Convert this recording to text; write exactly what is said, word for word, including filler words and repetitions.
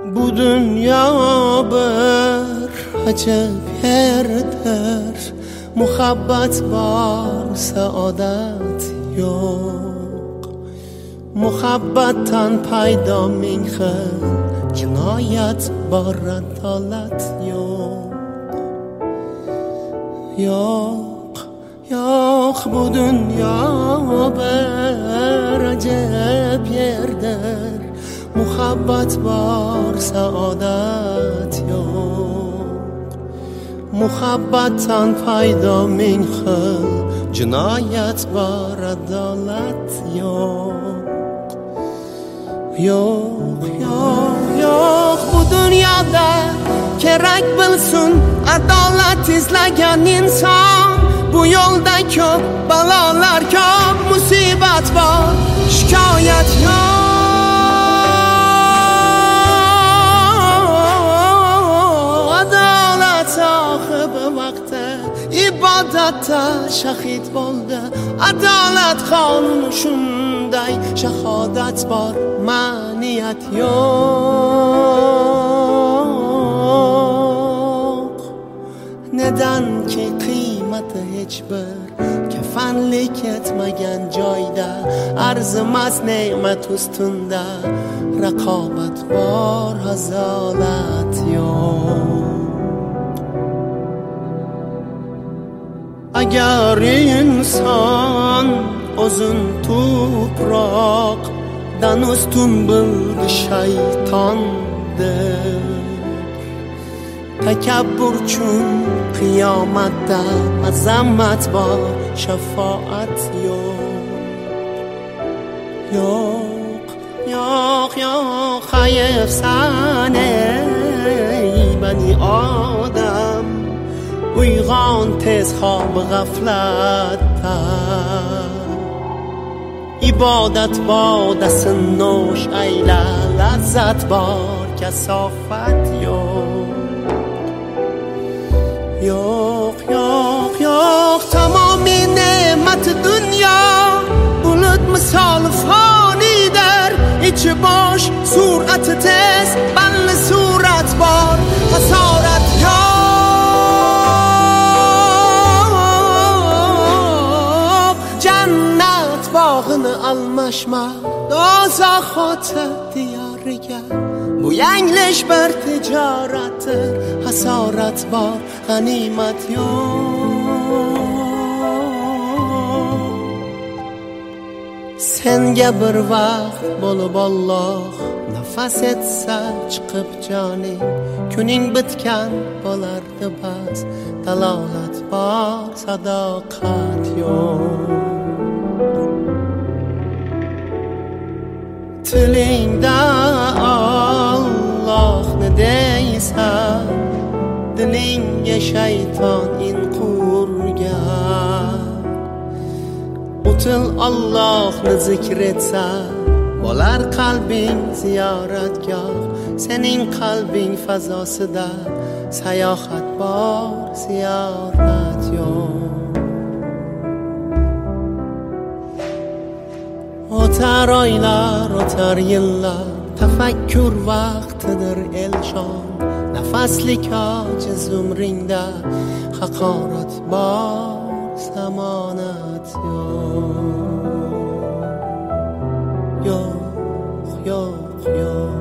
Bu dünya bir acib yerdir. Muhabbet var, saadet yok. Muhabbattan paydo ming xil jinoyat bor, adolat yok. Yok, yok, bu dünya bir acib yerdir. Muhabbet var, saadet yok. Muhabbattan paydo ming xil jinoyat var, adolat yok. Yok, yok, yok, bu dünyada kerak bilsin adolat izlagan inson. Bu yo'lda ko'p balolar, ko'p musibat bor, shikoyat yo'q. Ibodatda shahid bo'ldi, adolat qonuni shunday. Shahodat bor, ma'niyat yo'q. Nedanki qiymati hech bir kafanlik etmagan joyda, arzimas ne'mat ustunda raqobat bor, hazolat yo'q. Agar inson o'zin tuproqdan ustun bildi shaytondir. Takabbur uchun qiyomatda azamat bor, shafoat yo'q. Yo'q, yo'q, yo'q, hayfsan ey bani odam. Uyg'on tez xob g'aflatdan. Ibodat bodasin nosh ayla, lazzat bor, kasofat yo'q. Yo'q, yo'q, yo'q, tamomiy ne'mati dunyo bulut misoli fonidir. Ichi bosh, sur'ati tez, balli surat bor, hasorat yo'q. Bog'ini almashma, dozoq o'tib diyoriga. Bu yanglish bir tijoratdir, hasorat bor, g'animat yo'q. Senga bir vaqt bo'lib Alloh nafas etsa chiqib joning, kuning bitgan bo'lardi bas. Dalolat bor, sadoqat yo'q. Tilingda Allohni deysan, dilingga shayton in qurgan. O'til Allohni zikr etsan, bo'lar qalbing ziyoratgoh. Sening qalbing fazosida sayohat bor, ziyorat yo'q. O'tar oylar, o'tar yillar, tafakkur vaqtidir elshon. Nafaslik ojiz umringda haqorat bor, zamonat yo'q. Yo'q, yo'q, yo'q.